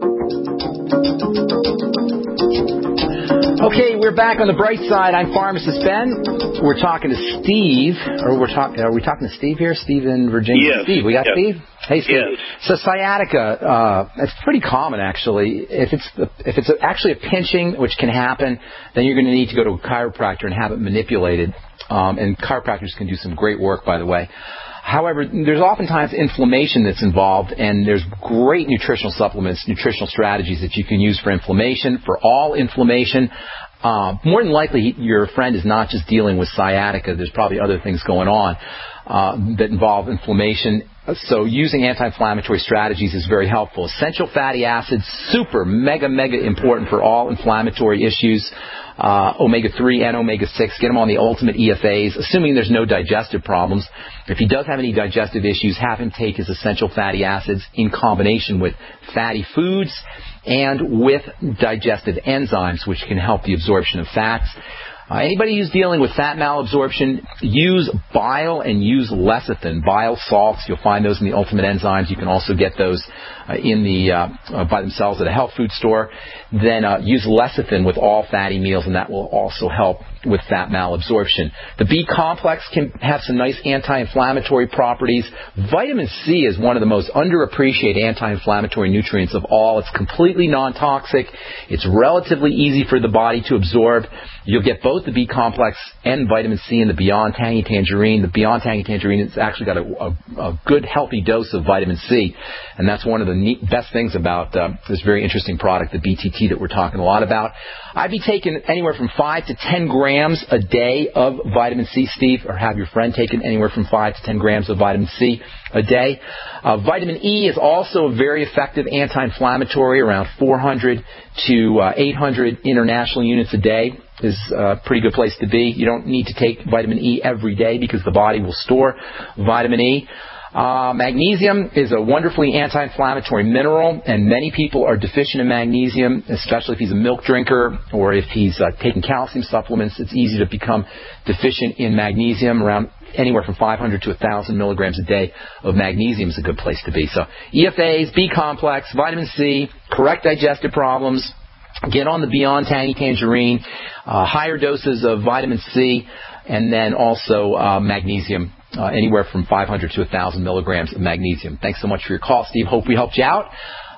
Okay, we're back on the bright side. I'm Pharmacist Ben. We're talking to Steve, or we're talking. Are we talking to Steve here? Steve in Virginia. Yes. Steve, we got Yes. Steve. Hey, Steve. Yes. So sciatica, uh, it's pretty common actually. If it's if it's actually a pinching, which can happen, then you're going to need to go to a chiropractor and have it manipulated. Um, and chiropractors can do some great work, by the way. However, there's oftentimes inflammation that's involved, and there's great nutritional supplements, nutritional strategies that you can use for inflammation, for all inflammation. Uh, more than likely, your friend is not just dealing with sciatica. There's probably other things going on uh, that involve inflammation. So using anti-inflammatory strategies is very helpful. Essential fatty acids, super, mega, mega important for all inflammatory issues. Uh, omega three and omega six, get him on the ultimate E F As, assuming there's no digestive problems. If he does have any digestive issues, have him take his essential fatty acids in combination with fatty foods and with digestive enzymes, which can help the absorption of fats. Uh, anybody who's dealing with fat malabsorption, use bile and use lecithin. Bile salts, you'll find those in the Ultimate Enzymes. You can also get those uh, in the uh, uh, by themselves at a health food store. Then uh, use lecithin with all fatty meals, and that will also help with fat malabsorption. The B complex can have some nice anti-inflammatory properties. Vitamin C is one of the most underappreciated anti-inflammatory nutrients of all. It's completely non-toxic. It's relatively easy for the body to absorb. You'll get both the B complex and vitamin C in the Beyond Tangy Tangerine. The Beyond Tangy Tangerine has actually got a, a, a good, healthy dose of vitamin C, and that's one of the neat, best things about uh, this very interesting product, the B T T, that we're talking a lot about. I'd be taking anywhere from five to ten grams a day of vitamin C, Steve, or have your friend taking anywhere from five to ten grams of vitamin C a day. Uh, vitamin E is also a very effective anti-inflammatory, around four hundred to eight hundred international units a day. Is a pretty good place to be. You don't need to take vitamin E every day because the body will store vitamin E. Uh, magnesium is a wonderfully anti-inflammatory mineral, and many people are deficient in magnesium, especially if he's a milk drinker or if he's uh, taking calcium supplements. It's easy to become deficient in magnesium. Around anywhere from five hundred to one thousand milligrams a day of magnesium is a good place to be. So E F As, B complex, vitamin C, correct digestive problems. Get on the Beyond Tangy Tangerine, uh, higher doses of vitamin C, and then also uh, magnesium, uh, anywhere from five hundred to one thousand milligrams of magnesium. Thanks so much for your call, Steve. Hope we helped you out.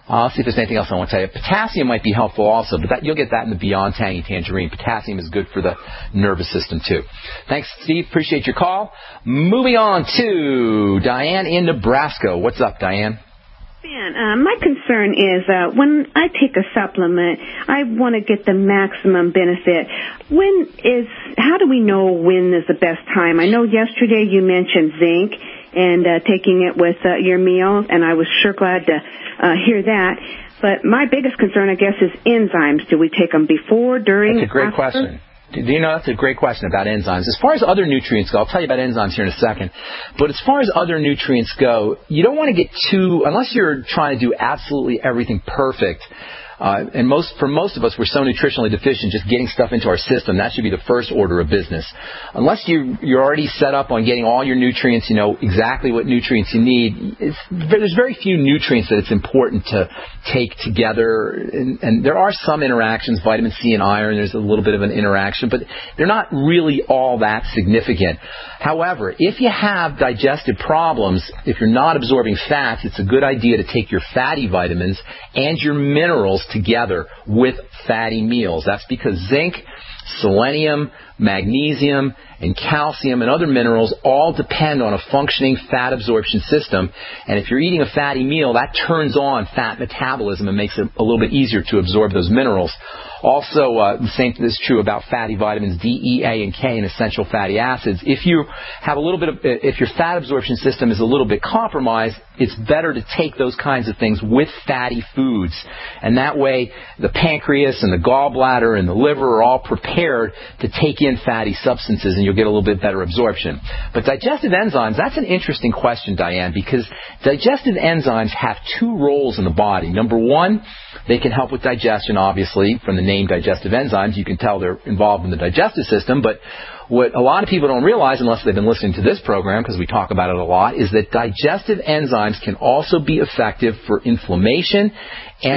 I'll see if there's anything else I want to tell you. Potassium might be helpful also, but that, you'll get that in the Beyond Tangy Tangerine. Potassium is good for the nervous system, too. Thanks, Steve. Appreciate your call. Moving on to Diane in Nebraska. What's up, Diane? Ben, uh, my concern is uh, when I take a supplement, I want to get the maximum benefit. When is, how do we know when is the best time? I know yesterday you mentioned zinc and uh, taking it with uh, your meals, and I was sure glad to uh, hear that. But my biggest concern, I guess, is enzymes. Do we take them before, during, That's a great after? question. Do you know, that's a great question about enzymes. As far as other nutrients go, I'll tell you about enzymes here in a second. But as far as other nutrients go, you don't want to get too, unless you're trying to do absolutely everything perfect. Uh, and most, for most of us, we're so nutritionally deficient, just getting stuff into our system, that should be the first order of business. Unless you, you're already set up on getting all your nutrients, you know exactly what nutrients you need, it's, there's very few nutrients that it's important to take together. And, and there are some interactions, vitamin C and iron, there's a little bit of an interaction, but they're not really all that significant. However, if you have digestive problems, if you're not absorbing fats, it's a good idea to take your fatty vitamins and your minerals together with fatty meals. That's because zinc, selenium, magnesium, and calcium and other minerals all depend on a functioning fat absorption system. And if you're eating a fatty meal, that turns on fat metabolism and makes it a little bit easier to absorb those minerals. Also, uh, the same is true about fatty vitamins D, E, A, and K and essential fatty acids. If you have a little bit of, if your fat absorption system is a little bit compromised, it's better to take those kinds of things with fatty foods. And that way, the pancreas and the gallbladder and the liver are all prepared to take in fatty substances, and you'll get a little bit better absorption. But digestive enzymes, that's an interesting question, Diane, because digestive enzymes have two roles in the body. Number one, they can help with digestion, obviously. From the name digestive enzymes, you can tell they're involved in the digestive system. But what a lot of people don't realize, unless they've been listening to this program, because we talk about it a lot, is that digestive enzymes can also be effective for inflammation and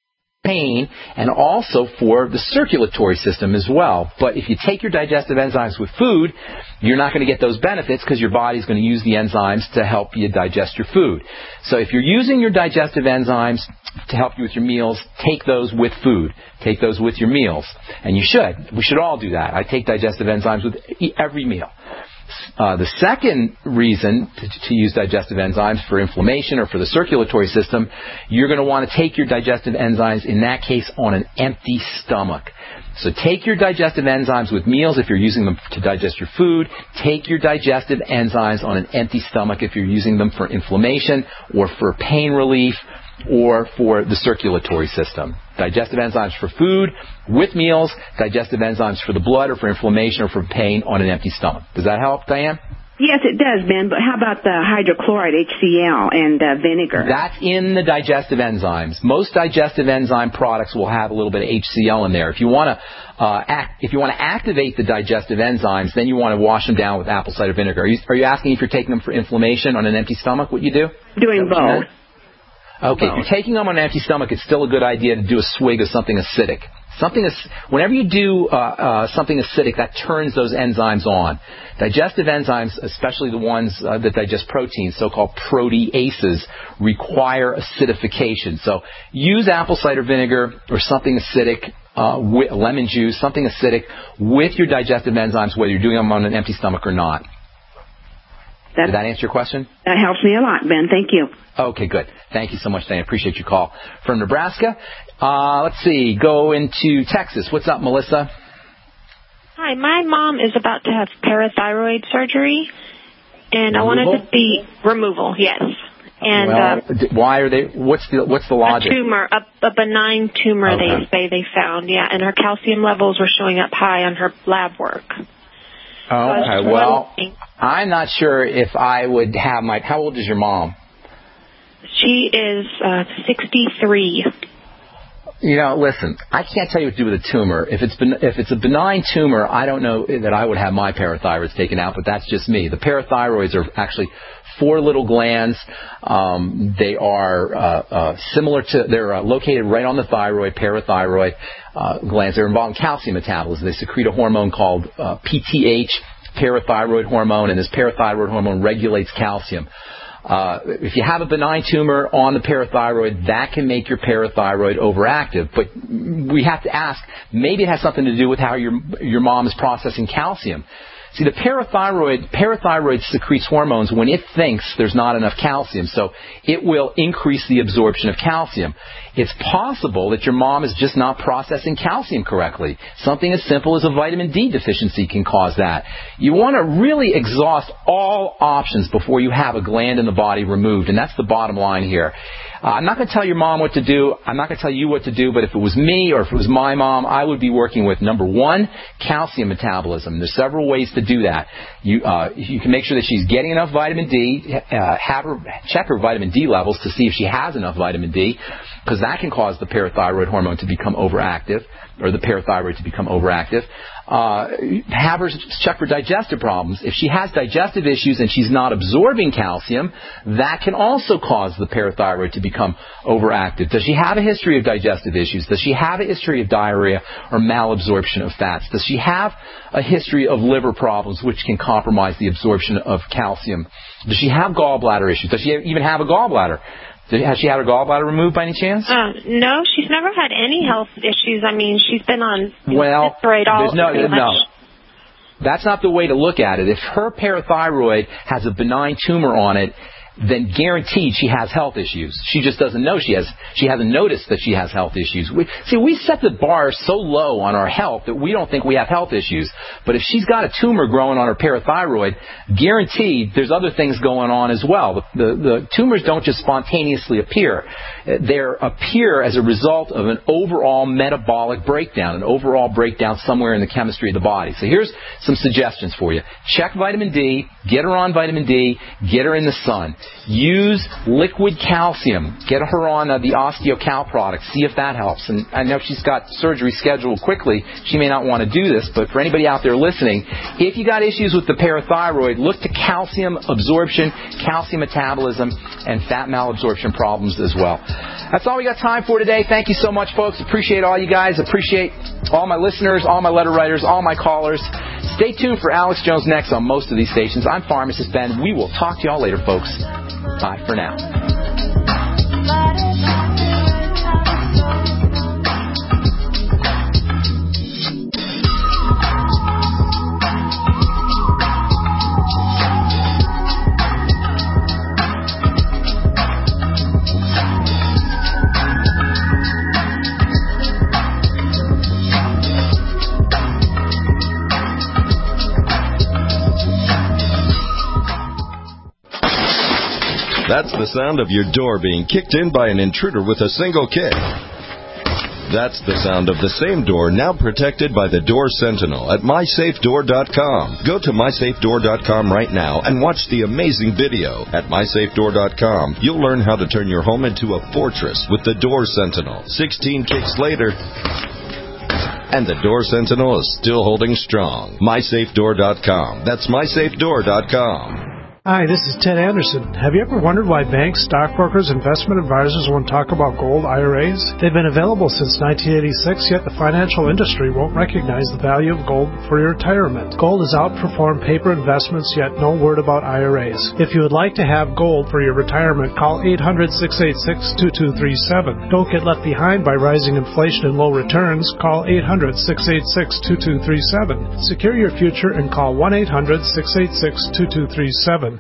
pain, and also for the circulatory system as well. But if you take your digestive enzymes with food, you're not going to get those benefits because your body's going to use the enzymes to help you digest your food. So if you're using your digestive enzymes to help you with your meals, take those with food. Take those with your meals. And you should. We should all do that. I take digestive enzymes with every meal. Uh, the second reason to, to use digestive enzymes for inflammation or for the circulatory system, you're going to want to take your digestive enzymes, in that case, on an empty stomach. So take your digestive enzymes with meals if you're using them to digest your food. Take your digestive enzymes on an empty stomach if you're using them for inflammation or for pain relief or for the circulatory system. Digestive enzymes for food with meals, digestive enzymes for the blood or for inflammation or for pain on an empty stomach. Does that help, Diane? Yes, it does, Ben, but how about the hydrochloride, H C L, and uh, vinegar? That's in the digestive enzymes. Most digestive enzyme products will have a little bit of H C L in there. If you want to uh, act, if you want to activate the digestive enzymes, then you want to wash them down with apple cider vinegar. Are you, are you asking if you're taking them for inflammation on an empty stomach, what you do? Doing both. Okay, if you're taking them on an empty stomach, it's still a good idea to do a swig of something acidic. Something is, whenever you do uh, uh, something acidic, that turns those enzymes on. Digestive enzymes, especially the ones uh, that digest proteins, so-called proteases, require acidification. So use apple cider vinegar or something acidic, uh, with lemon juice, something acidic, with your digestive enzymes, whether you're doing them on an empty stomach or not. Did that answer your question? That helps me a lot, Ben. Thank you. Okay, good. Thank you so much, Diane. Appreciate your call. From Nebraska, uh, let's see, go into Texas. What's up, Melissa? Hi, my mom is about to have parathyroid surgery, and Removal? I wanted to see removal, yes. And well, uh, d- why are they? What's the what's the logic? a tumor, a, a benign tumor. Okay. They say they found, yeah, and her calcium levels were showing up high on her lab work. Okay, so well, I'm not sure if I would have my. How old is your mom? She is uh, sixty-three. You know, listen, I can't tell you what to do with a tumor. If it's ben, if it's a benign tumor, I don't know that I would have my parathyroids taken out, but that's just me. The parathyroids are actually four little glands. Um, they are uh, uh, similar to, they're uh, located right on the thyroid, parathyroid uh, glands. They're involved in calcium metabolism. They secrete a hormone called uh, P T H, parathyroid hormone, and this parathyroid hormone regulates calcium. Uh, if you have a benign tumor on the parathyroid, that can make your parathyroid overactive. But we have to ask, maybe it has something to do with how your your mom is processing calcium. See, the parathyroid, parathyroid secretes hormones when it thinks there's not enough calcium, so it will increase the absorption of calcium. It's possible that your mom is just not processing calcium correctly. Something as simple as a vitamin D deficiency can cause that. You want to really exhaust all options before you have a gland in the body removed, and that's the bottom line here. Uh, I'm not going to tell your mom what to do. I'm not going to tell you what to do, but if it was me or if it was my mom, I would be working with, number one, calcium metabolism. There's several ways to do that. You, uh, you can make sure that she's getting enough vitamin D, uh, have her, check her vitamin D levels to see if she has enough vitamin D, because that can cause the parathyroid hormone to become overactive, or the parathyroid to become overactive. Uh, have her check for digestive problems. If she has digestive issues and she's not absorbing calcium, that can also cause the parathyroid to become overactive. Does she have a history of digestive issues? Does she have a history of diarrhea or malabsorption of fats? Does she have a history of liver problems, which can compromise the absorption of calcium? Does she have gallbladder issues? Does she even have a gallbladder? Has she had her gallbladder removed by any chance? Uh, no, she's never had any health issues. I mean, she's been on well, Synthroid all there's no, pretty no. much. That's not the way to look at it. If her parathyroid has a benign tumor on it, then guaranteed she has health issues. She just doesn't know she has. She hasn't noticed that she has health issues. We, see, we set the bar so low on our health that we don't think we have health issues. But if she's got a tumor growing on her parathyroid, guaranteed there's other things going on as well. The, the, the tumors don't just spontaneously appear. They appear as a result of an overall metabolic breakdown, an overall breakdown somewhere in the chemistry of the body. So here's some suggestions for you. Check vitamin D. Get her on vitamin D. Get her in the sun. Use liquid calcium. Get her on uh, the OsteoCal product. See if that helps. And I know she's got surgery scheduled quickly. She may not want to do this, but for anybody out there listening, if you got issues with the parathyroid, look to calcium absorption, calcium metabolism, and fat malabsorption problems as well. That's all we got time for today. Thank you so much, folks. Appreciate all you guys. Appreciate all my listeners, all my letter writers, all my callers. Stay tuned for Alex Jones next on most of these stations. I'm Pharmacist Ben. We will talk to y'all later, folks. Bye for now. That's the sound of your door being kicked in by an intruder with a single kick. That's the sound of the same door now protected by the Door Sentinel at my safe door dot com. Go to my safe door dot com right now and watch the amazing video. At my safe door dot com, you'll learn how to turn your home into a fortress with the Door Sentinel. sixteen kicks later, and the Door Sentinel is still holding strong. my safe door dot com. That's my safe door dot com. Hi, this is Ted Anderson. Have you ever wondered why banks, stockbrokers, investment advisors won't talk about gold I R As? They've been available since nineteen eighty-six, yet the financial industry won't recognize the value of gold for your retirement. Gold has outperformed paper investments, yet no word about I R As. If you would like to have gold for your retirement, call eight hundred, six eight six, two two three seven. Don't get left behind by rising inflation and low returns. Call eight hundred, six eight six, two two three seven. Secure your future and call one eight hundred, six eight six, two two three seven.